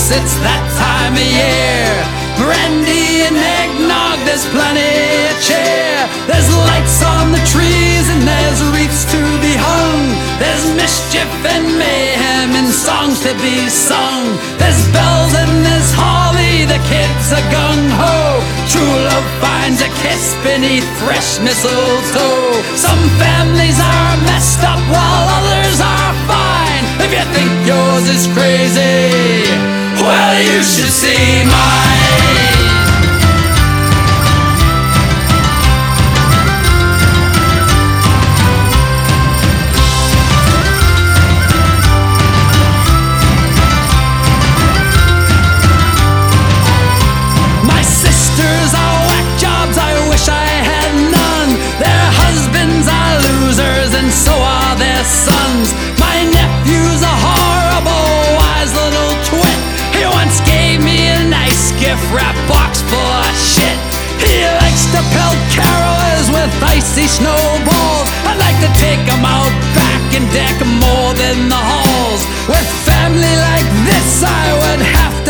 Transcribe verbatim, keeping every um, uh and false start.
house, it's that time of year. Brandy and eggnog, there's plenty of cheer. There's lights on the trees and there's wreaths to be hung. There's mischief and mayhem and songs to be sung. There's bells and there's holly, the kids are gung-ho. True love finds a kiss beneath fresh mistletoe. Some families are messed up while others are fine. If you think yours is crazy, well, you should see mine. My sisters are whack jobs, I wish I had none. Their husbands are losers and so are their sons. My nephew's a horrible, wise little twit. He once gave me a nice gift wrap box full of shit. He likes to pelt carolers with icy snowballs. I'd like to take him out back and deck more than the halls. With family like this, I would have